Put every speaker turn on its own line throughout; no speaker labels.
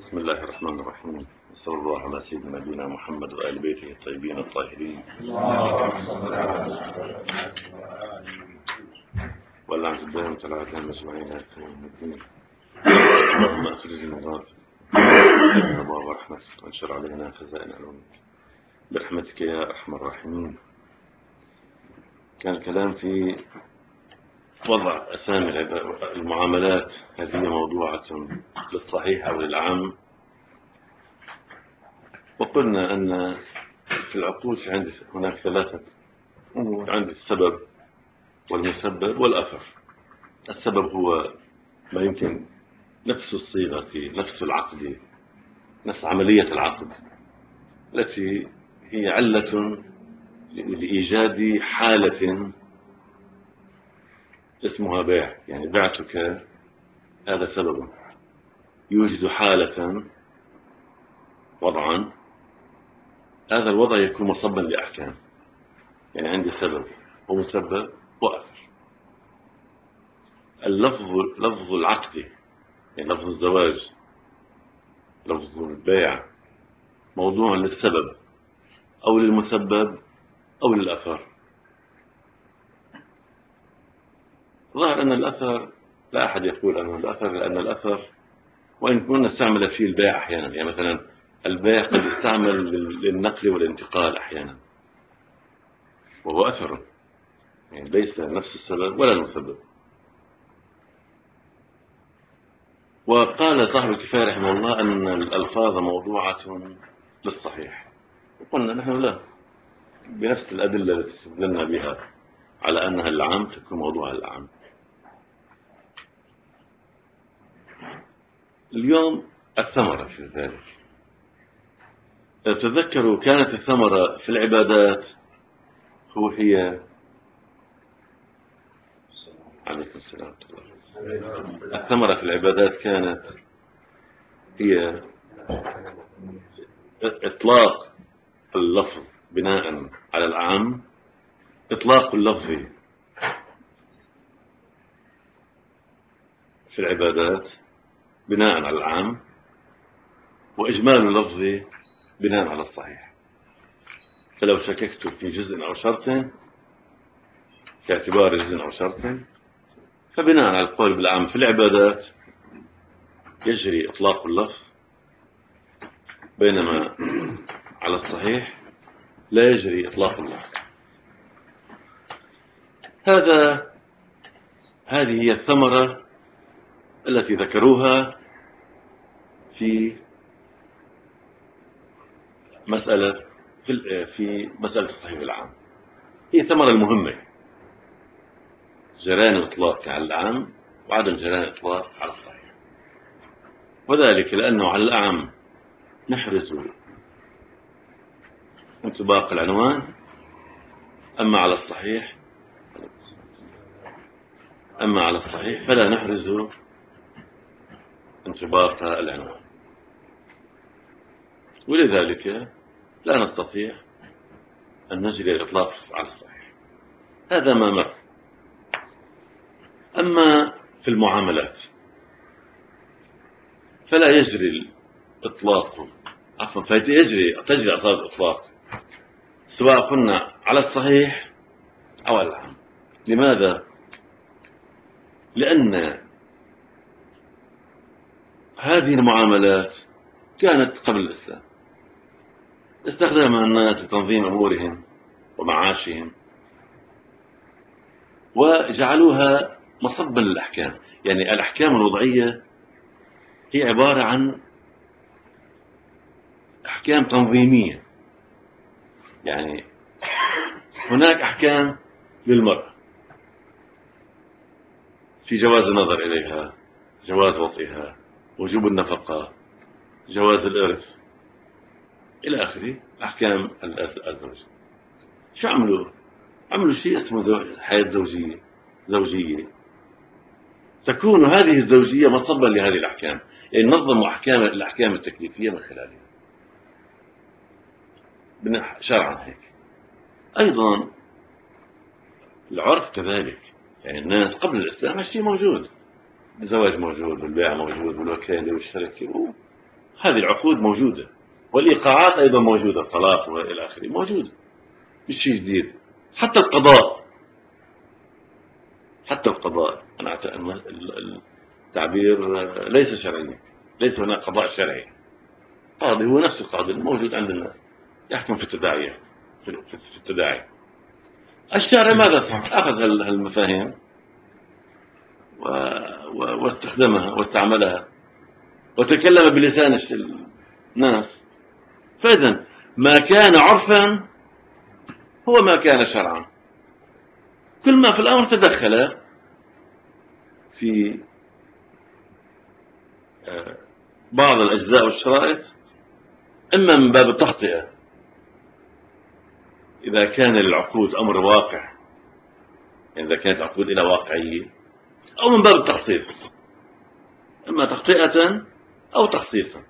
بسم الله الرحمن الرحيم، صلى الله على سيدنا نبينا محمد وآل بيته الطيبين الطاهرين واللعنة الدائمة على أعدائنا أجمعين إلى يوم الدين. اللهم أخرجنا من النار وافتح أبواب رحمتك وانشر علينا خزائن علومك برحمتك يا أرحم الراحمين. كان الكلام في وضع أسامي المعاملات، هل هي موضوعة للصحيح أو للعام؟ وقلنا أن في العقود هناك ثلاثة أمور: عندي السبب والمسبب والأثر. السبب هو ما يمكن نفس الصيغة، نفس العقد، نفس عملية العقد التي هي علة لإيجاد حالة اسمها بيع. يعني بعتك، هذا سبب يوجد حالة، وضعا، هذا الوضع يكون مصبا لأحكام. يعني عندي سبب ومسبب وأثر. اللفظ لفظ العقد، يعني لفظ الزواج، لفظ البيع، موضوع للسبب أو للمسبب أو للأثر. ظهر أن الأثر لا أحد يقول أنه الأثر، لأن الأثر وإن كنا نستعمل فيه البيع أحيانا، يعني مثلا البيع قد يستعمل للنقل والانتقال أحيانا، وهو أثر، يعني ليس نفس السبب ولا المسبب. وقال صاحب الكفاية رحمه الله أن الألفاظ موضوعة للصحيح، وقلنا نحن لا، بنفس الأدلة التي استدللنا بها على أنها العام تكون موضوعها العام. اليوم الثمرة في ذلك. تذكروا كانت الثمرة في العبادات هي عليكم السلام. الثمرة في العبادات كانت هي إطلاق اللفظ بناء على العام، إطلاق اللفظ في العبادات بناء على العام، وإجمال اللفظ بناء على الصحيح. فلو شككت في جزء أو شرط في اعتبار جزء أو شرط، فبناء على القول بالعام في العبادات يجري إطلاق اللفظ، بينما على الصحيح لا يجري إطلاق اللفظ. هذه هي الثمرة التي ذكروها في مسألة الصحيح العام. هي الثمرة المهمة: جريان إطلاق على العام وعدم جريان إطلاق على الصحيح. وذلك لأنه على العام نحرز انطباق العنوان، أما على الصحيح فلا نحرز انطباق العنوان، ولذلك لا نستطيع أن نجري الإطلاق على الصحيح. هذا ما مر. أما في المعاملات فلا يجري الإطلاق، تجري أصابع الإطلاق، سواء قلنا على الصحيح أو على العام. لماذا؟ لأن هذه المعاملات كانت قبل الإسلام، استخدمها الناس لتنظيم أمورهم ومعاشهم، وجعلوها مصبا للأحكام. يعني الأحكام الوضعية هي عبارة عن أحكام تنظيمية. يعني هناك أحكام للمرأة في جواز النظر إليها، جواز وطئها، وجوب النفقة، جواز الإرث، إلى آخره، أحكام الزوج. شو عملوا شيء اسمه حياة زوجية. تكون هذه الزوجية مصبا لهذه الأحكام، يعني نظموا الأحكام التكليفية من خلالها شرعا. هيك أيضا العرف كذلك. يعني الناس قبل الإسلام هالشيء موجود، الزواج موجود، والبيع موجود، والوكالة والشركة، هذه العقود موجودة، والإيقاعات أيضا موجودة، الطلاق وإلى آخره موجودة، مش شيء جديد. حتى القضاء، أنا التعبير ليس شرعيا، ليس هناك قضاء شرعي. قاضي هو نفس القاضي الموجود عند الناس، يحكم في التداعيات، في التداعي. الشارع ماذا صار؟ أخذ هالمفاهيم واستخدمها واستعملها وتكلم بلسان الناس. فإذا ما كان عرفا هو ما كان شرعا. كل ما في الأمر تدخل في بعض الأجزاء والشرائط، إما من باب التخطئة إذا كان للعقود أمر واقع، يعني إذا كانت العقود إلى واقعية، أو من باب التخصيص، إما تخطئة أو تخصيصا،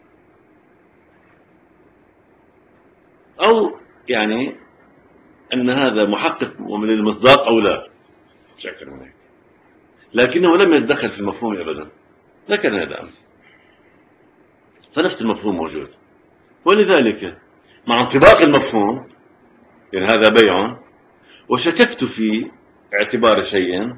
أو يعني أن هذا محقق ومن المصداق أو لا، مش أكثر من هيك. لكنه لم يتدخل في المفهوم أبدا، لا كان هذا أمس، فنفس المفهوم موجود. ولذلك مع انطباق المفهوم، يعني هذا بيع، وشككت في اعتبار شيء،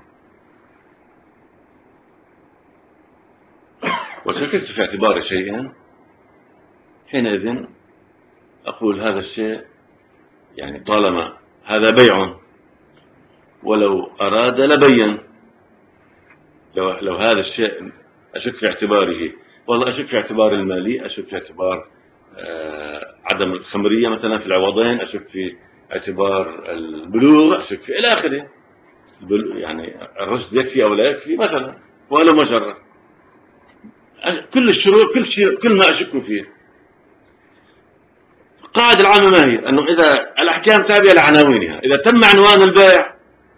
حينئذ أقول هذا الشيء، يعني طالما هذا بيع ولو أراد لبين. لو هذا الشيء أشك في اعتباره، والله أشك في اعتبار المالي، أشك في اعتبار عدم الخمرية مثلا في العوضين، أشك في اعتبار البلوغ، أشك في إلى آخره، يعني الرشد يكفي أو لا يكفي مثلا، ولو مجرد كل الشروط، كل ما أشك فيه. القاعدة العامة ما هي؟ أنه إذا الأحكام تابعة لعناوينها، إذا تم عنوان البيع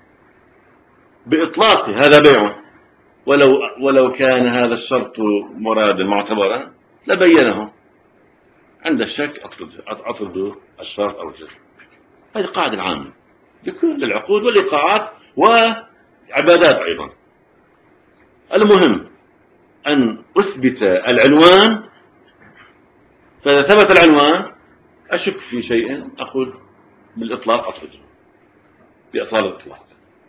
بإطلاقه هذا بيع، ولو كان هذا الشرط مرادا معتبرا لبينه. عند الشك أطرد الشرط أو الجزم. هذه القاعدة العامة لكل العقود والإيقاعات وعبادات أيضا. المهم أن أثبت العنوان، فإذا ثبت العنوان أشك في شيء أقول بالإطلاق أطرده بأصالة الإطلاق.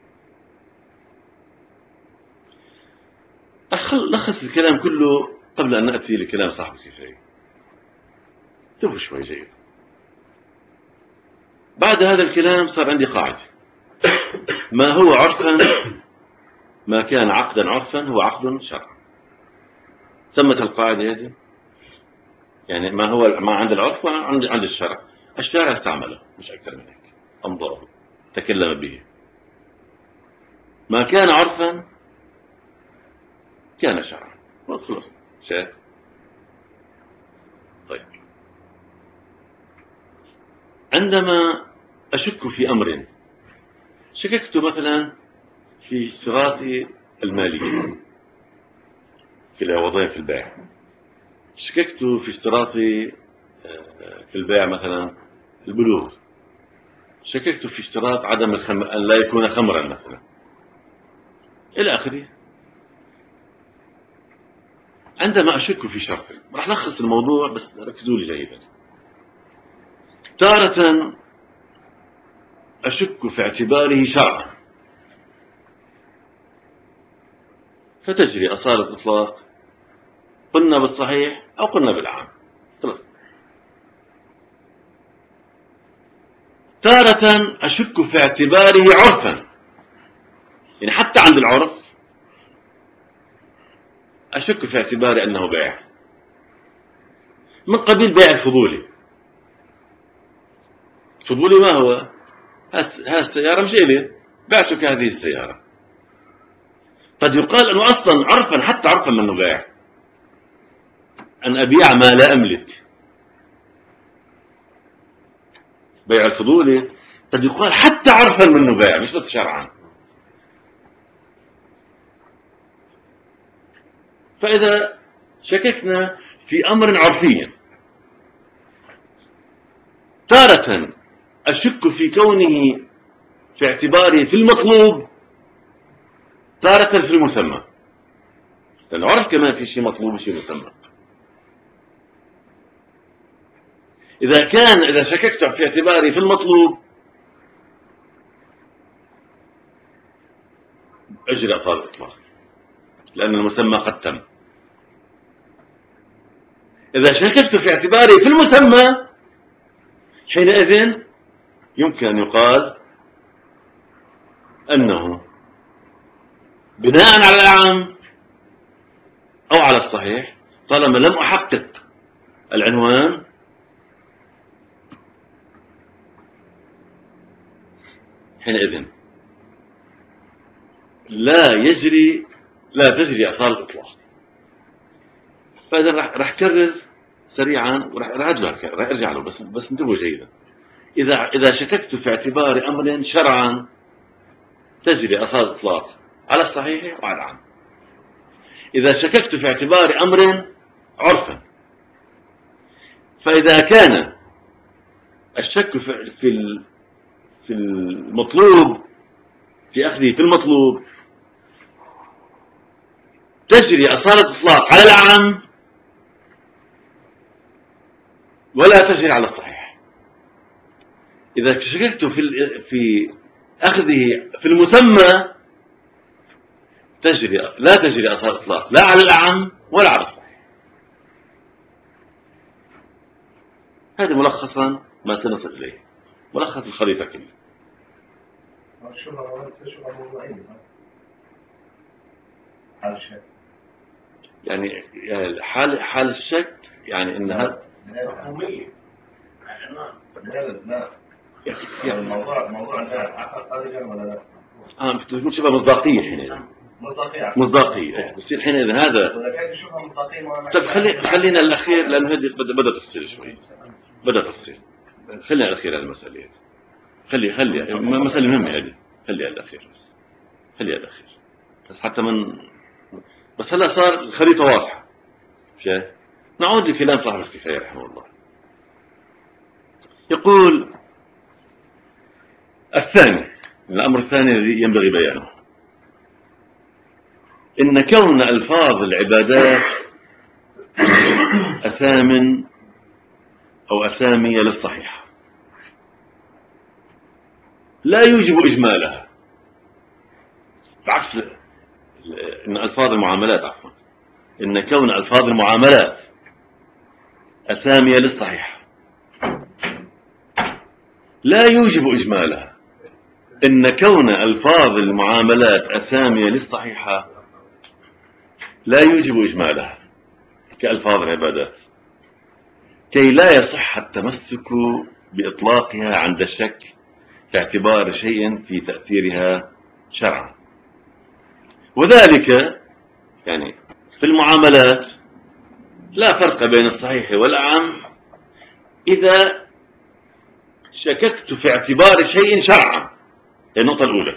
لخص الكلام كله قبل أن نأتي لكلام صاحب الكفاية. انتبهوا شوي جيد. بعد هذا الكلام صار عندي قاعدة: ما هو عرفا، ما كان عقدا عرفا هو عقد شرعا. تمت القاعدة هذه، يعني ما عند العرف عند الشرع. الشارع استعمله مش أكثر من هيك، أمضاه، تكلم به. ما كان عرفا كان شرعا، وخلص. شايف؟ طيب، عندما أشك في أمر، شككت مثلا في اشتراط المالية في العوضين في البيع، شككت في اشتراط في البيع مثلا البلوغ، شككت في اشتراط عدم أن لا يكون خمرا مثلا إلى آخره. عندما أشك في شرط، راح نلخص الموضوع بس ركزوا لي جيدا. تارة أشك في اعتباره شرعا، فتجري أصالة إطلاق، قلنا بالصحيح أو قلنا بالعام، خلص. تارة أشك في اعتباره عرفا، يعني حتى عند العرف أشك في اعتباره أنه بيع، من قبيل بيع الفضولي. الفضولي ما هو؟ هذه السيارة مش إلي، بعتك هذه السيارة. قد يقال أنه أصلا عرفا، حتى عرفا منه بيع، أن أبيع ما لا أملك. بيع الفضولي قد يقال حتى عرفا منه بيع، مش بس شرعا. فإذا شككنا في أمر عرفي، تارة أشك في كونه في اعتباره في المطلوب، تارة في المسمى. لأن عرف كمان في شيء مطلوب وشيء مسمى. إذا شككت في اعتباري في المطلوب أجري أصال الإطلاق، لأن المسمى قد تم. إذا شككت في اعتباري في المسمى حينئذ يمكن أن يقال أنه بناء على الأعم أو على الصحيح، طالما لم أحقق العنوان حينئذ لا تجري أصالة الإطلاق. فإذا راح كرر سريعا وراح أرجع له، بس انتبهوا جيدا. إذا شككت في اعتبار أمر شرعا تجري أصالة الإطلاق على الصحيح وعلى العام. إذا شككت في اعتبار أمر عرفا، فإذا كان الشك في المطلوب، في أخذه في المطلوب، تجري أصالة الإطلاق على العام ولا تجري على الصحيح. إذا شككت في أخذه في المسمى لا تجري أصالة الإطلاق لا على الأعم ولا على الصحيح. هذا ملخصا ما سنصل إليه، ملخص الخريطة كلها. يعني حال الشك، يعني إن هذا
موضوع خارجا ولا لا؟
بتكون شبه مصداقية حينئذ. مصداقية بصير حينئذ هذا. طب خلينا الأخير، لأن هذه بدأ تفصيل شوي، بدأ تفصيل. خلينا الأخير هذه المسألة، خلي مسألة مهمة هذه، خليها الأخير بس، خليها الأخير بس حتى بس هلا صار الخريطة واضحة. شايف؟ نعود لكلام صاحب الكفاية رحمه الله. يقول الأمر الثاني الذي ينبغي بيانه: إن كون ألفاظ العبادات أسامي للصحيحة لا يوجب إجمالها، بعكس إن ألفاظ المعاملات، إن كون ألفاظ المعاملات أسامي للصحيحة لا يوجب إجمالها. إن كون ألفاظ المعاملات أسامي للصحيحة لا يوجب إجمالها كألفاظ العبادات، كي لا يصح التمسك بإطلاقها عند الشك في اعتبار شيء في تأثيرها شرعا. وذلك يعني في المعاملات لا فرق بين الصحيح والأعم إذا شككت في اعتبار شيء شرعا. النقطة الأولى،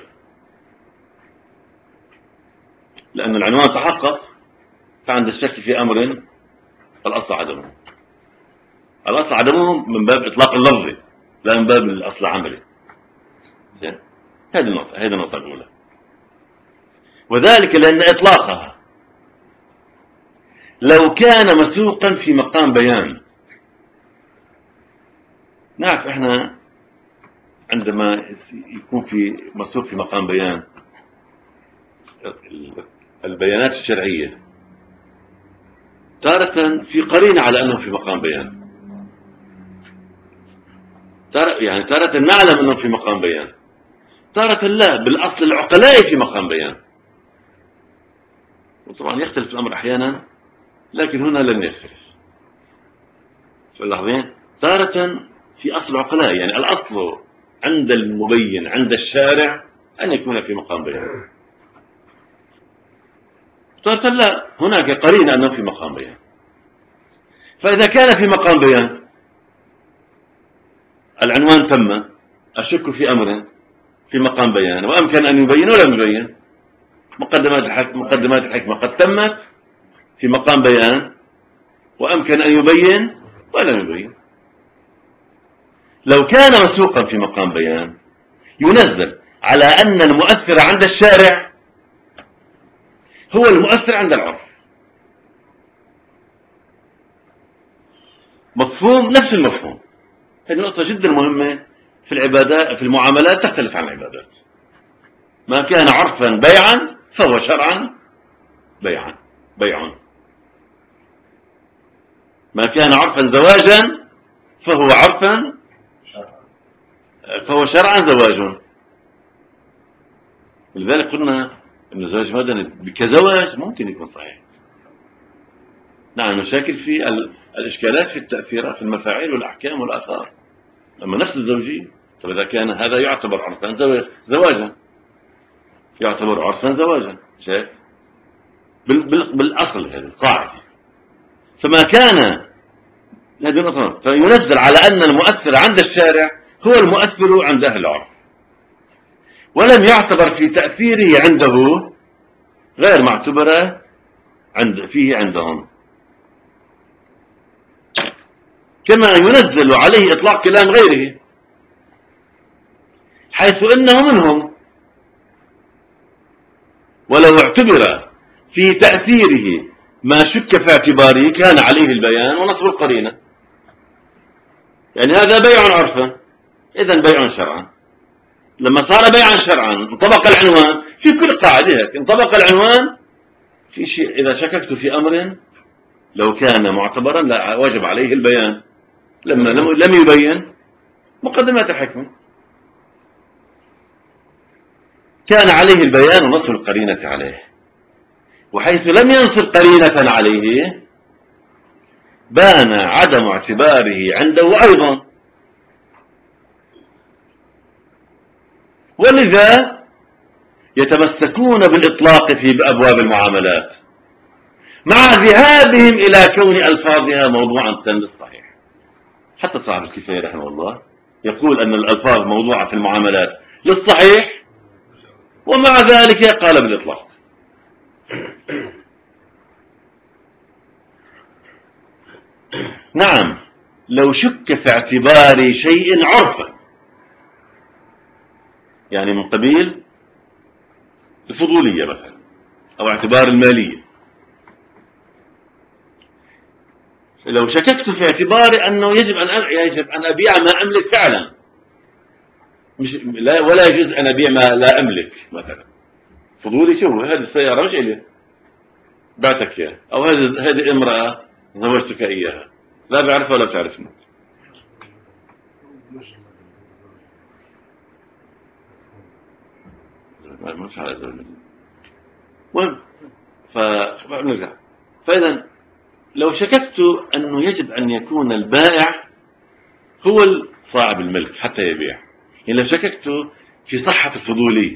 لأن العنوان تحقق، فعند الشك في أمر الأصل عدمه. الأصل عدمه من باب إطلاق اللفظ لا من باب الأصل العملي. هذه النقطة الأولى. وذلك لأن إطلاقها لو كان مسوقا في مقام بيان. نعرف إحنا عندما يكون في مسوق في مقام بيان، البيانات الشرعية تارة في قرينة على أنه في مقام بيان، يعني تارة نعلم أنه في مقام بيان، تارة لا، بالأصل العقلاء في مقام بيان. وطبعا يختلف الأمر أحيانا، لكن هنا لن يختلف. فاللحظين تارة في أصل العقلاء، يعني الأصل عند المبين عند الشارع أن يكون في مقام بيان. تارة لا، هناك قرينة أنه في مقام بيان. فإذا كان في مقام بيان العنوان تم، الشك في أمر في مقام بيان وأمكن أن يبين ولم يبين، مقدمات الحكمة قد تمت في مقام بيان وأمكن أن يبين ولم يبين. لو كان مسوقا في مقام بيان ينزل على أن المؤثر عند الشارع هو المؤثر عند العرف. مفهوم نفس المفهوم، هذه نقطة جدا مهمة في العبادات، في المعاملات تختلف عن العبادات. ما كان عرفا بيعا فهو شرعا بيع. ما كان عرفا زواجا فهو شرعا زواج. لذلك قلنا أن الزواج المدني كزواج ممكن يكون صحيح. نعم، المشاكل في الإشكالات في التأثيرات في المفاعيل والأحكام والآثار. أما نفس الزوجية، طب إذا كان هذا يعتبر عرفا زواجا، يعتبر عرفا زواجا، شايف؟ بالأصل هذه القاعدة. فما كان هذه النقطة، فينزل على أن المؤثر عند الشارع هو المؤثر عند أهل العرف، ولم يعتبر في تأثيره عنده غير معتبرة فيه عندهم. كما ينزل عليه إطلاق كلام غيره، حيث إنه منهم، ولو اعتبر في تأثيره ما شك في اعتباره كان عليه البيان ونصب القرينة. يعني هذا بيع عرفا، إذن بيع شرعا. لما صار بيعا شرعا انطبق العنوان في كل قاعدة هيك، انطبق العنوان في شيء. إذا شككت في أمر لو كان معتبرا لا وجب عليه البيان، لما لم يبين مقدمات الحكمة كان عليه البيان ونصب القرينة عليه. وحيث لم ينصب قرينة عليه بان عدم اعتباره عنده أيضا. ولذا يتمسكون بالإطلاق في أبواب المعاملات مع ذهابهم إلى كون ألفاظها موضوعا للصحيح. حتى صاحب الكفاية رحمه الله يقول أن الألفاظ موضوعة في المعاملات للصحيح، ومع ذلك قال بالإطلاق. نعم، لو شك في اعتبار شيء عرفا، يعني من قبيل الفضولية مثلا أو اعتبار المالية، لو شككت في اعتبار أنه يجب أن أبيع ما أملك فعلا، مش لا، ولا يجوز أن أبيع ما لا أملك مثلا. فضولي، شو هذه السيارة مش إلي، بعتك إياها، أو هذه امرأة زوجتك إياها، لا بعرفها ولا بتعرفني. مش على زوجتك. المهم، فنرجع. فإذا لو شككت أنه يجب أن يكون البائع هو صاحب الملك حتى يبيع، يعني لو شككت في صحة الفضولي،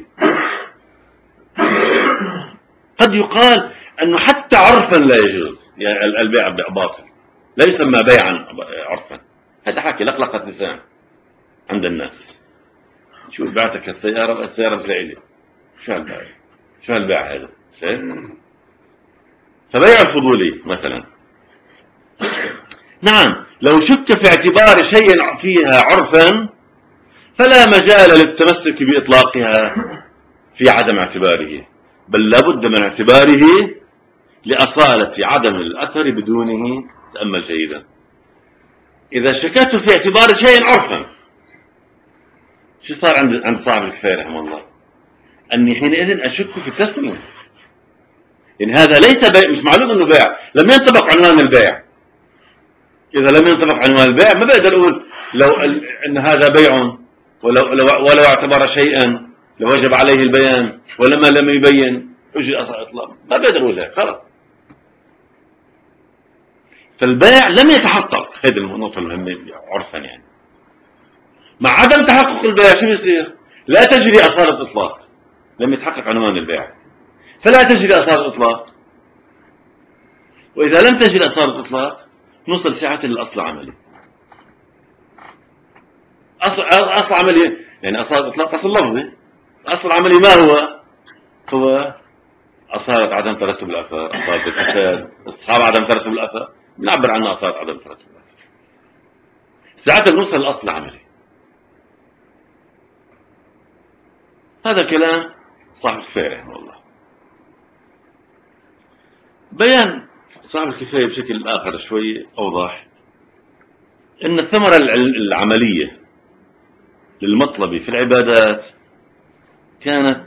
قد يقال أنه حتى عرفا لا يجوز، يعني البيع باطل، لا يسمى بيعا عرفا. هذا حكي لقلقة لسان عند الناس. شو بعتك السيارة بسعيدة، شو هالبيع هذا، شايف؟ فبيع الفضولي مثلا. نعم، لو شك في اعتبار شيء فيها عرفا فلا مجال للتمسك بإطلاقها في عدم اعتباره، بل لابد من اعتباره لأصالة عدم الأثر بدونه. تأمل جيدا. إذا شككت في اعتبار شيء عرفا، شو صار عند صاحب الكفاية رحمه الله؟ أني حينئذ أشك في التسمية. يعني هذا ليس بيع، مش معلوم أنه بيع، لم ينطبق عنوان البيع. إذا لم ينطبق عنوان البيع ما بقدر أقول لو أن هذا بيع، ولو اعتبر شيئا لوجب عليه البيان، ولما لم يبين أجري إطلاق. ما بقدر أقول هيك، خلاص. فالبيع لم يتحقق، هذه النقطة المهمة عرفا. يعني مع عدم تحقق البيع شو بيصير؟ لا تجري أصالة إطلاق. لم يتحقق عنوان البيع فلا تجري أصالة إطلاق. وإذا لم تجري أصالة إطلاق نوصل ساعة للأصل العملي. أصل عملي يعني أصالة إطلاق أصل لفظي. الأصل العملي ما هو؟ هو أصالة عدم ترتب الأثر، أصالة الفساد، أصحاب عدم ترتب الأثر، بنعبر عنها أصالة عدم ترتب الأثر. ساعتها نوصل للأصل العملي. هذا كلام صاحب الكفاية رحمه الله. بيان صاحب الكفاية بشكل آخر شوي أوضح. إن الثمرة العملية للمطلب في العبادات كانت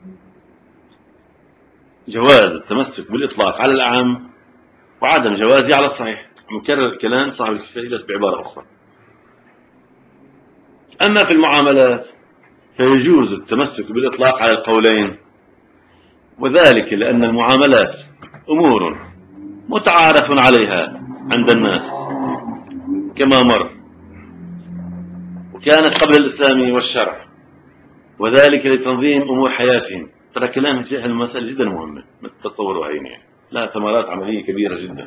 جواز التمسك بالإطلاق على الأعم وعدم جوازه على الصحيح. مكرر كلام صاحب الكفاية بس بعبارة أخرى. أما في المعاملات فيجوز التمسك بالإطلاق على القولين، وذلك لأن المعاملات أمور متعارف عليها عند الناس كما مر، وكانت قبل الإسلام والشرع، وذلك لتنظيم أمور حياتهم. ترى كلام في المسألة جدا مهمة، ما تتصوروا عيني، لها ثمرات عملية كبيرة جدا.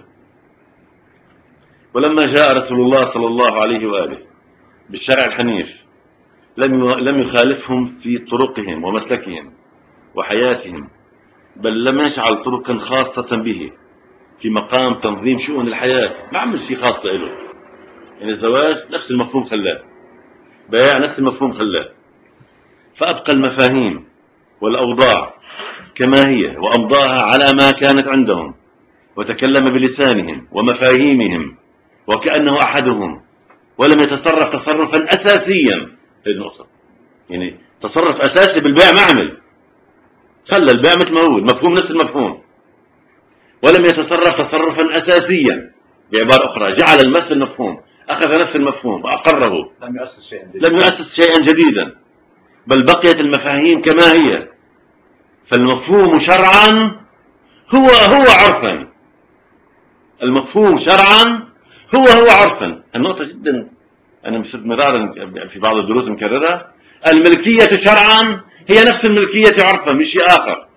ولما جاء رسول الله صلى الله عليه وآله بالشرع الحنيف لم يخالفهم في طرقهم ومسلكهم وحياتهم، بل لم يجعل طرقا خاصة به في مقام تنظيم شؤون الحياة. ما عمل شيء خاص له. يعني الزواج نفس المفهوم خلاه، بيع نفس المفهوم خلاه، فأبقى المفاهيم والأوضاع كما هي وأمضاها على ما كانت عندهم، وتكلم بلسانهم ومفاهيمهم وكأنه أحدهم، ولم يتصرف تصرفا أساسيا. هذه النقطة، يعني تصرف أساسي بالبيع ما عمل، خلى البيع مثل ما هو، المفهوم نفس المفهوم، ولم يتصرف تصرفا أساسيا. بعبارة أخرى جعل المس المفهوم، أخذ نفس المفهوم وأقره، لم يؤسس شيئا جديدا، بل بقيت المفاهيم كما هي. فالمفهوم شرعا هو عرفا، المفهوم شرعا هو عرفا. النقطة جدا أنا صرت مرارا في بعض الدروس مكررة، الملكية شرعا هي نفس الملكية عرفا، مش شيء آخر.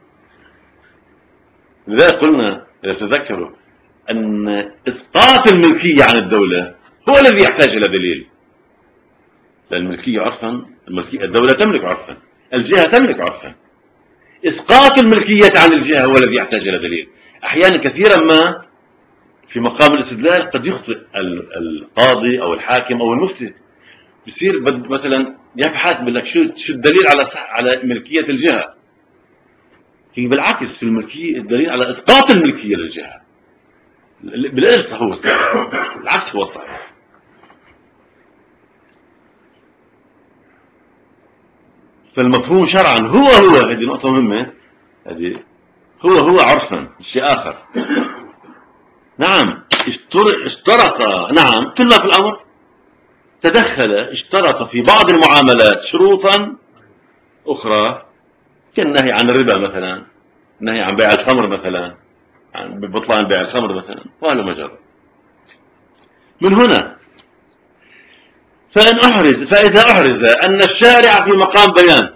لذلك قلنا إذا تذكروا أن إسقاط الملكية عن الدولة هو الذي يحتاج إلى دليل. لأن الملكية عرفا، الدولة تملك عرفا، الجهة تملك عرفا. إسقاط الملكية عن الجهة هو الذي يحتاج إلى دليل. أحيانا كثيرا ما في مقام الاستدلال قد يخطئ القاضي أو الحاكم أو المفتي، بصير مثلا يبحث بلك شو الدليل على ملكية الجهة. هي بالعكس، في الملكية الدليل على إسقاط الملكية للجهة، بالإرث هو الصحيح، العكس هو الصحيح. فالمفهوم شرعا هذه نقطة مهمة، هذه هو عرفا شيء آخر. نعم اشترط، نعم كل ما في الأمر تدخل، اشترط في بعض المعاملات شروطا أخرى، كالنهي عن الربا مثلا، النهي عن بيع الخمر مثلا، عن بطلان بيع الخمر مثلا، وهذا مجرد. من هنا فإذا أحرز أن الشارع في مقام بيان،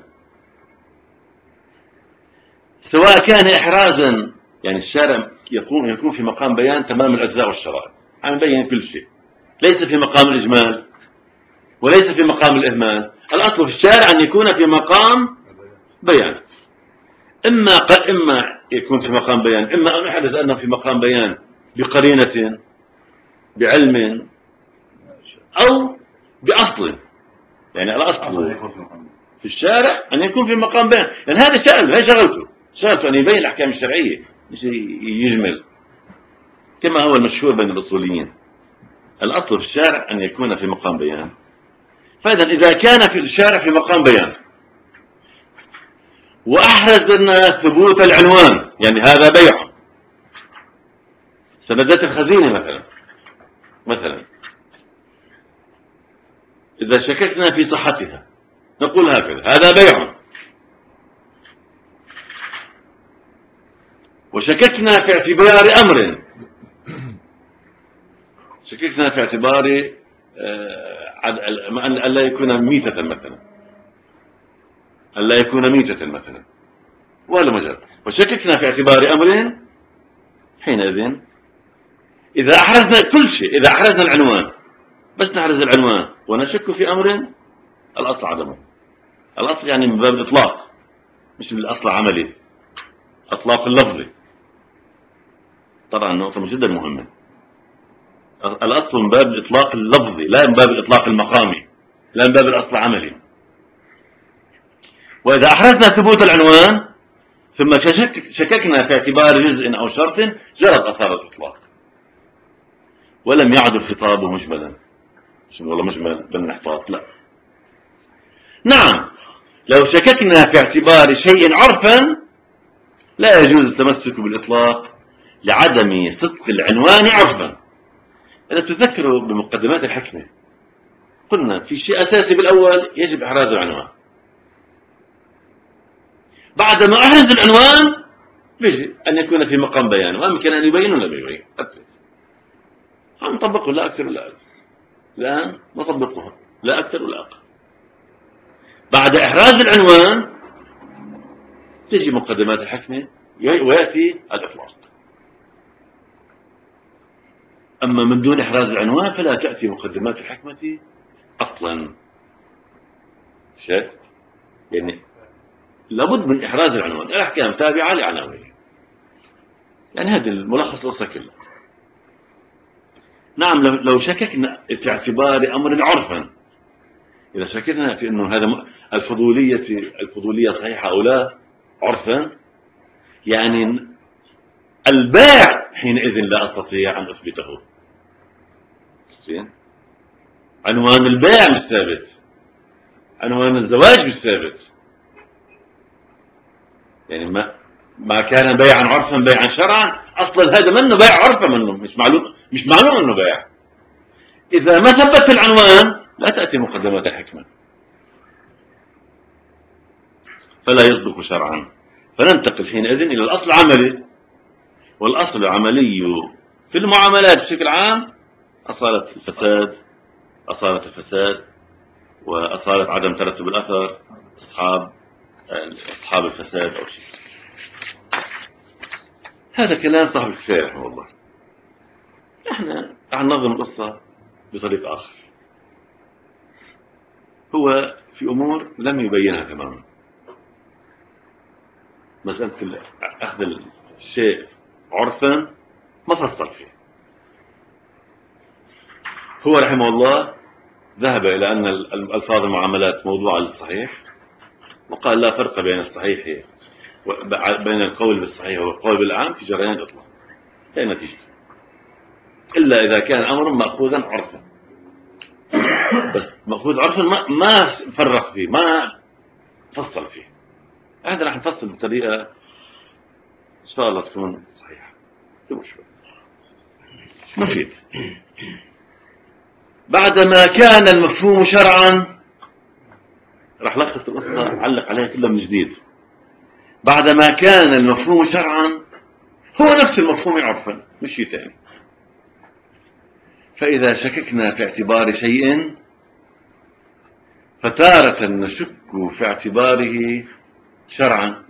سواء كان إحرازا، يعني الشارع يكون في مقام بيان تمام الأجزاء والشرائط، عم يبين كل شيء، ليس في مقام الإجمال وليس في مقام الإهمال. الأصل في الشارع أن يكون في مقام بيان، إما يكون في مقام بيان، إما أن يحدث أنه في مقام بيان بقرينة بعلم أو بأصل. يعني الأصل في الشارع أن يكون في مقام بيان، يعني هذا شأنه، هي شغلته أن يبين الأحكام الشرعية، مش يجمل كما هو المشهور بين الأصوليين. الأصل في الشارع أن يكون في مقام بيان. فإذا إذا كان في الشارع في مقام بيان وأحرز لنا ثبوت العنوان، يعني هذا بيع، سندات الخزينة مثلا إذا شككنا في صحتها نقول هكذا هذا بيع، وشككنا في اعتبار أمر، شككنا في اعتبار أن لا يكون ميتة مثلا، أن لا يكون ميتة مثلا، ولا مجال، وشككنا في اعتبار أمر، حينئذ إذا أحرزنا كل شيء، إذا أحرزنا العنوان، بس نحرز العنوان ونشك في أمر، الأصل عدمه. الأصل يعني من باب الإطلاق، مش من الأصل عملي، أطلاق اللفظي. طبعا نقطة جدا مهمة، الأصل من باب الإطلاق اللفظي لا من باب الإطلاق المقامي، لا من باب الأصل عملي. وإذا أحرزنا ثبوت العنوان ثم شككنا في اعتبار جزء أو شرط، جرت أثار الإطلاق ولم يعد الخطاب مجملا، شنو والله مجمل بالنحطاط، لا. نعم، لو شككنا في اعتبار شيء عرفا لا يجوز التمسك بالإطلاق لعدم صدق العنوان عرفا. إذا تذكروا بمقدمات الحكمة قلنا في شيء أساسي بالأول يجب إحراز العنوان. بعد ما أحرز العنوان يجب أن يكون في مقام بيان، وأمكن أن يبين ولا يبين. هم نطبقه لا أكثر ولا أقل. الآن نطبقها لا أكثر ولا أقل. بعد إحراز العنوان تجي مقدمات الحكمة ويأتي الإطلاق. أما من دون إحراز العنوان فلا تأتي مقدمات الحكمة أصلا. شايف؟ يعني لابد من إحراز العنوان. الأحكام تابعة لعناوين. يعني هذا الملخص القصة كلها. نعم، لو شككنا في اعتبار أمر عرفا، إذا شككنا في أنه هذا الفضولية صحيحة أو لا عرفا، يعني البائع حينئذ لا أستطيع أن أثبته. زين؟ عنوان البيع مش ثابت، عنوان الزواج مش ثابت. يعني ما كان بيعا عرفا بيعا شرعا، اصلا هذا منه بيع عرفا، منه مش معلوم انه بيع. اذا ما ثبت العنوان لا تاتي مقدمات الحكمه، فلا يصدق شرعا. فننتقل حينئذ الى الاصل العملي. والاصل العملي في المعاملات بشكل عام اصاله الفساد واصاله عدم ترتب الاثر اصحاب الفساد او شيء. هذا كلام صاحب الكفاية رحمه الله. احنا رح ننظم القصة بطريق آخر. هو في أمور لم يبينها تماما. مسألة أخذ الشيء عرفا ما فصل فيه. هو رحمه الله ذهب إلى أن ألفاظ المعاملات موضوعة للصحيح، وقال لا فرق بين الصحيح بين القول بالصحيح والقول بالعام في جريان الإطلاق. هي نتيجته، إلا إذا كان أمر مأخوذا عرفا. بس مأخوذ عرفا ما فرق فيه، ما فصل فيه. هذا راح نفصل بطريقة إن شاء الله تكون صحيحة. مفيد. بعدما كان المفهوم شرعا، راح لخص القصة علق عليها كلها من جديد. بعدما كان المفهوم شرعا هو نفس المفهوم عرفا، مش شيء ثاني. فإذا شككنا في اعتبار شيء فتارة نشك في اعتباره شرعا،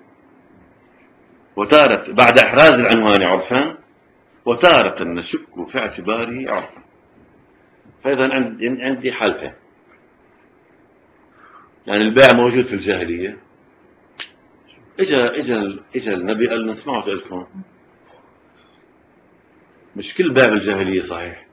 وتارة بعد إحراز العنوان عرفا، وتارة نشك في اعتباره عرفا. فإذا عندي حالتين. يعني البيع موجود في الجاهلية، اجا النبي قال لنا اسمعوا لكم، مش كل بيع بالجاهلية صحيح،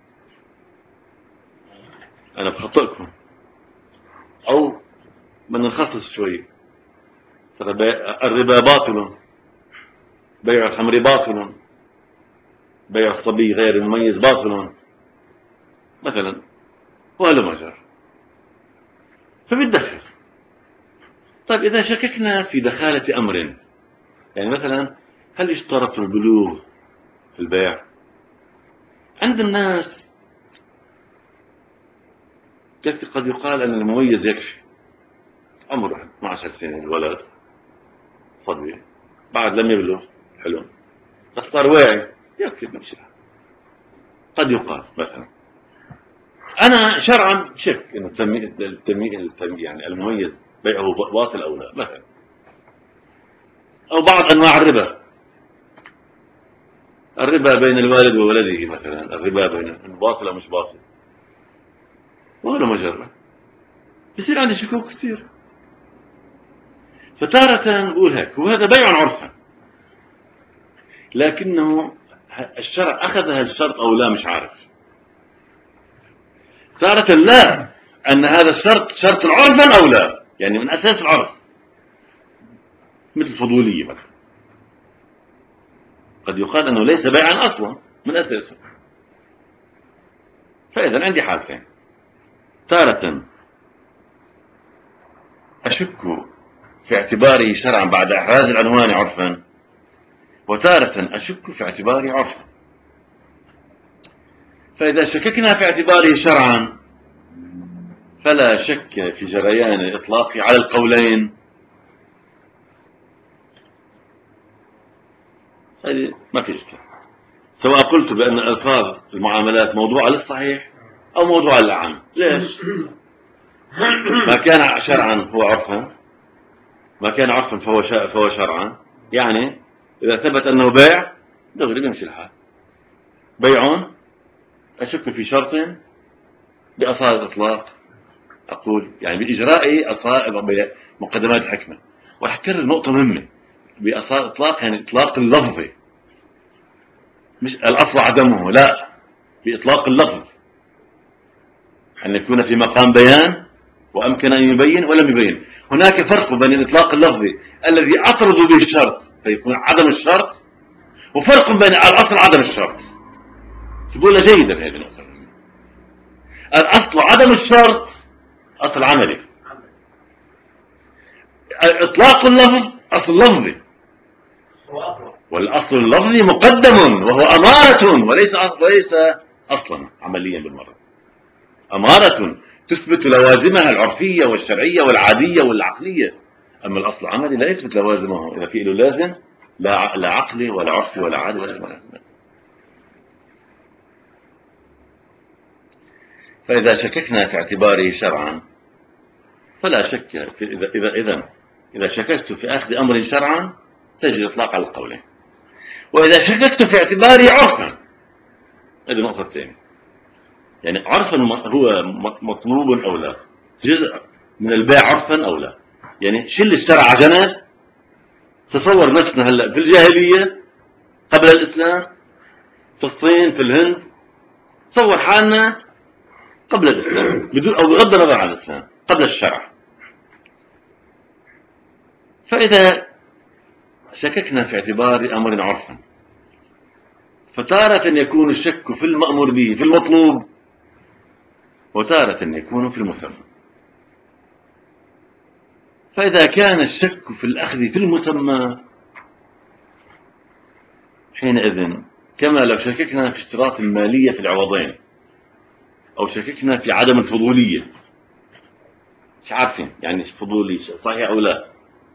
أنا بخطئكم. أو بدنا نخصص شوي، ترى الربا باطل، بيع الخمر باطل، بيع الصبي غير المميز باطل مثلا، وهذا ما جرى. فبتدخل. طيب إذا شككنا في دخالة أمر، يعني مثلا هل يشترط البلوغ في البيع؟ عند الناس قد يقال أن المميز يكفي، عمره 12 سنة الولد صبي، بعد لم يبلغ حلو، بس صار واعي يكفي بمشي. قد يقال مثلا أنا شرعا شك إنه يعني المميز بيعه باطل أو لا مثلا. أو بعض أنواع الربا بين الوالد وولده مثلا، الربا بين باطل أو مش باطل، ولا مجرة. بصير عندي شكوك كثير. فتارة نقول هيك، وهذا بيع عرفا، لكنه الشرع أخذ هالشرط أو لا مش عارف. تارة لا، أن هذا الشرط شرط عرفا أو لا، يعني من أساس العرف، مثل الفضولية مثلا، قد يقال أنه ليس بيعا أصلا من أساسه. فإذا عندي حالتين. تارة أشك في اعتباره شرعا بعد إحراز العنوان عرفا، وتارة أشك في اعتباره عرفا. فإذا شككنا في اعتباره شرعا فلا شك في جريان الإطلاق على القولين. هذه ما في إشكال، سواء قلت بأن ألفاظ المعاملات موضوعة للصحيح أو موضوعة للعام. ليش؟ ما كان شرعا هو عرفا، ما كان عرفا فهو شرعا. يعني إذا ثبت أنه بيع دغري يمشي الحال. بيع أشك في شرط بأصالة الإطلاق، أقول يعني بإجراء مقدمات الحكمة. وراح أكرر نقطة مهمة، بأصالة الإطلاق يعني إطلاق اللفظي، مش الأصل عدمه، لا، بإطلاق اللفظ، أن يكون في مقام بيان وأمكن أن يبين ولم يبين. هناك فرق بين الإطلاق اللفظي الذي أطرد به الشرط فيكون عدم الشرط، وفرق بين الأصل عدم الشرط. تقول جيدا هذه النقطة. الأصل عدم الشرط أصل عملي، إطلاق اللفظ أصل لفظي، والأصل اللفظي مقدم وهو أمارة وليس أصلا عمليا بالمرة. أمارة تثبت لوازمها العرفية والشرعية والعادية والعقلية، أما الأصل العملي لا يثبت لوازمه. إذا فعله لازم لا عقلي ولا عرفي ولا عادي ولا. فإذا شككنا في اعتباره شرعا فلا شك في إذا شككت في أخذ أمر شرعا تجد الإطلاق على القولين. وإذا شككت في اعتباره عرفا، هذه النقطة الثانية، يعني عرفا هو مطلوب أو لا، جزء من البيع عرفا أو لا. يعني شل الشرع عجنة. تصور نفسنا هلأ في الجاهلية قبل الإسلام، في الصين، في الهند. تصور حالنا قبل الإسلام بدون أو بغض النظر عن الإسلام قبل الشرع. فإذا شككنا في اعتبار أمر عرفا فتارة يكون الشك في المأمور به في المطلوب، وتارة يكون في المسمى. فإذا كان الشك في الأخذ في المسمى حينئذ كما لو شككنا في اشتراط المالية في العوضين، أو شككنا في عدم الفضولية، مش عارفين يعني فضولي صحيح أو لا،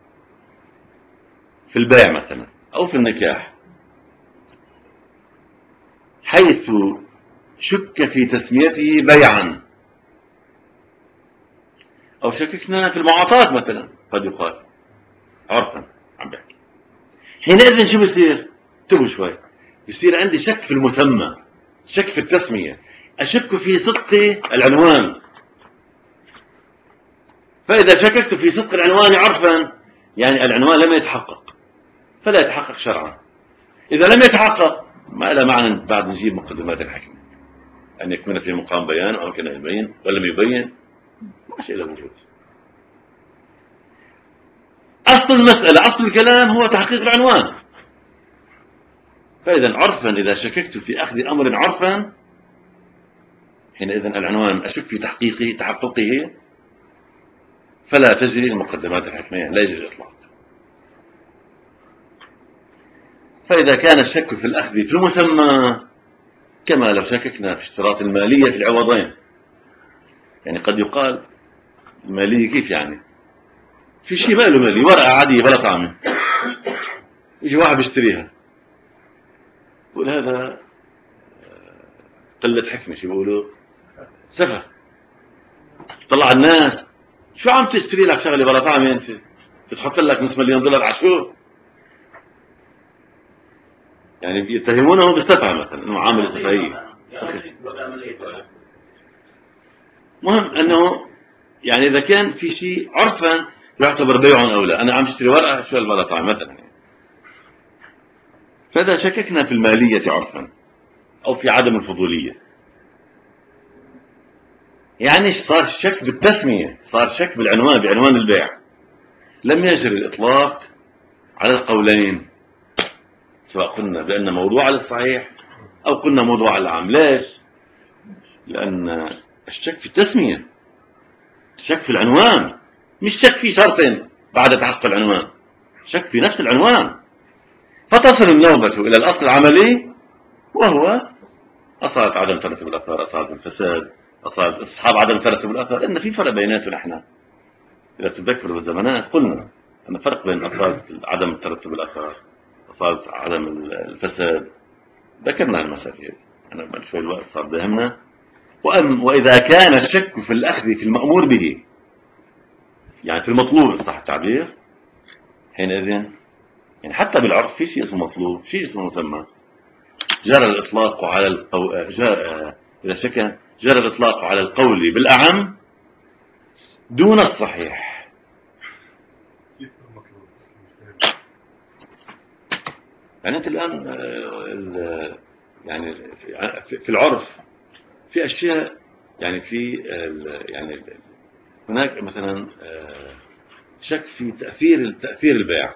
في البيع مثلا أو في النكاح، حيث شك في تسميته بيعا، أو شككنا في المعاطاة مثلا قد يقال عرفا عم بحكي. حينئذ شو بصير؟ انتبهوا شوي، يصير عندي شك في المسمى، شك في التسمية، أشك في صدق العنوان. فإذا شككت في صدق العنوان عرفا يعني العنوان لم يتحقق فلا يتحقق شرعا. إذا لم يتحقق ما له معنى بعد نجيب مقدمات الحكمة أن يكون في مقام بيان أو أمكن أن يبين ولم يبين، ما شيء له وجود. أصل المسألة أصل الكلام هو تحقيق العنوان. فإذا عرفا إذا شككت في أخذ أمر عرفا حينئذ العنوان أشك في تحققه فلا تجري المقدمات الحكمية، لا يجري الإطلاق. فإذا كان الشك في الأخذ في المسمى كما لو شككنا في اشتراط المالية في العوضين. يعني قد يقال المالية كيف يعني؟ في شيء ما له مالي، ورقة عادية بلا طعمة، يجي واحد بيشتريها يقول هذا قلة حكمة، شو بيقولوا سفه. طلع الناس شو عم تشتري لك شغلة بلا طعمة أنت بتحط لك نص مليون دولار على شو؟ يعني يتهمونه بالسفه مثلا انه عامل سفهية. مهم انه يعني اذا كان في شيء عرفا يعتبر بيع او لا، انا عم اشتري ورقه شو البلا طعم مثلا. فاذا شككنا في الماليه عرفا او في عدم الفضوليه يعني صار شك بالتسميه، صار شك بالعنوان بعنوان البيع، لم يجري الاطلاق على القولين، سواء قلنا بان موضوع على الصحيح او قلنا موضوع على العام. ليش؟ لان الشك في التسميه شك في العنوان، مش شك في شرط بعد تحقق العنوان، شك في نفس العنوان. فتصل النوبة إلى الأصل العملي، وهو أصالة عدم ترتب الأثار، أصالة الفساد، أصالة أصحاب عدم ترتب الأثار. إن في فرق بيناتنا نحن، إذا تتذكروا بالزمانات قلنا أن فرق بين أصالة عدم ترتب الأثار، أصالة عدم الفساد، ذكرنا المسائل. أنا شوي الوقت صار بيهمنا. وإذا كان الشك في الأخذ في المأمور به، يعني في المطلوب صح التعبير، حينئذ يعني حتى بالعرف في شيء اسمه مطلوب، شيء اسمه مسمى. جرى الإطلاق على إذا شك جرى الإطلاق على القول بالأعم دون الصحيح. يعني أنت الآن يعني في العرف في أشياء، يعني يعني هناك مثلا شك في تأثير البيع،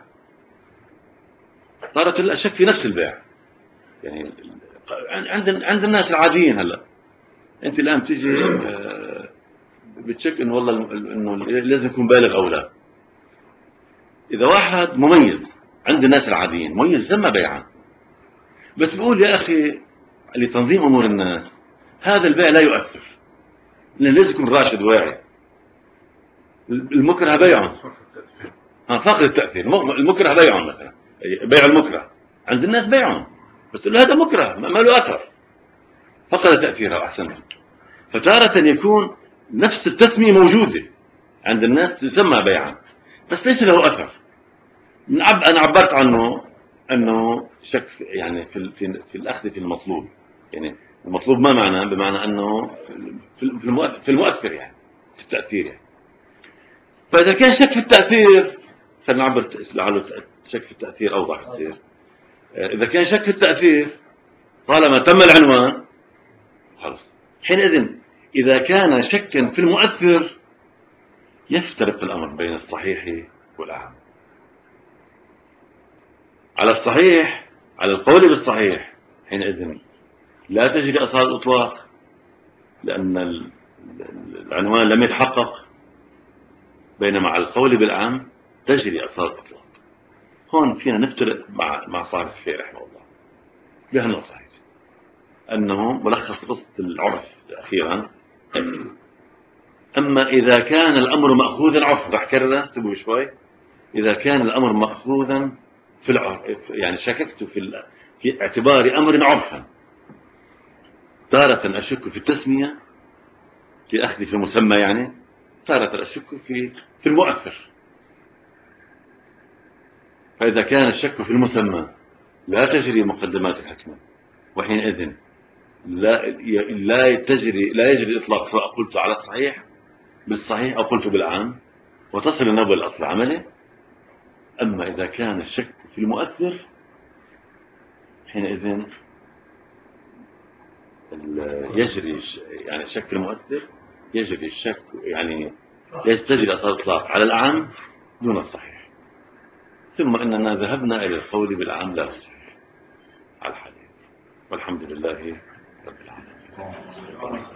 صارت الشك في نفس البيع. يعني عند الناس العاديين. هلا انت الان بتيجي بتشك انه والله انه لازم يكون بالغ او لا. اذا واحد مميز عند الناس العاديين مميز سمى بيعا، بس بقول يا اخي لتنظيم امور الناس هذا البيع لا يؤثر، لانه لازم يكون راشد واعي. المكره بيع، فقد التأثير. المكره بيع، مثلا بيع المكره عند الناس بيع، بس تقول هذا مكره ما له أثر، فقد تأثيرها. أحسنت. فتارة يكون نفس التسمية موجودة عند الناس تسمى بيعا، بس ليس له أثر. أنا عبرت عنه أنه شك يعني في الأخذ في المطلوب. يعني المطلوب ما معناه؟ بمعنى أنه في المؤثر، يعني في التأثير. يعني فإذا كان شك في التأثير، خلينا نعبر لعله شك في التأثير أوضح يصير. إذا كان شك في التأثير طالما تم العنوان خلص. حينئذ إذا كان شكا في المؤثر يفترق الأمر بين الصحيح والأعم. على الصحيح، على القول بالصحيح، حينئذ لا تجري أصالة الإطلاق لأن العنوان لم يتحقق، بينما على القول بالأعم تجري أصالة الإطلاق. هون فينا نفترق مع صاحب الشيء رحمه الله بهالنقطة هذه، أنه ملخص قصة العرف أخيرا. أما إذا كان الأمر مأخوذا عرفا، راح كرره تبوا شوي. إذا كان الأمر مأخوذا في العرف، يعني شككت في اعتبار أمر عرفا، تارة أشك في التسمية في أخذ في المسمى، يعني تارة أشك في المؤثر. فإذا كان الشك في المسمى لا تجري مقدمات الحكمة، وحينئذ لا يجري الإطلاق، سواء قلت على الصحيح بالصحيح أو قلت بالعام، وتصل النوبة للأصل العملي. أما إذا كان الشك في المؤثر حينئذ يجري، يعني الشك في المؤثر يجري الشك، يعني تجري أصل الإطلاق على الأعم دون الصحيح. ثم إننا ذهبنا إلى القول بالعام لا الصحيح على الحديث، والحمد لله رب العالمين.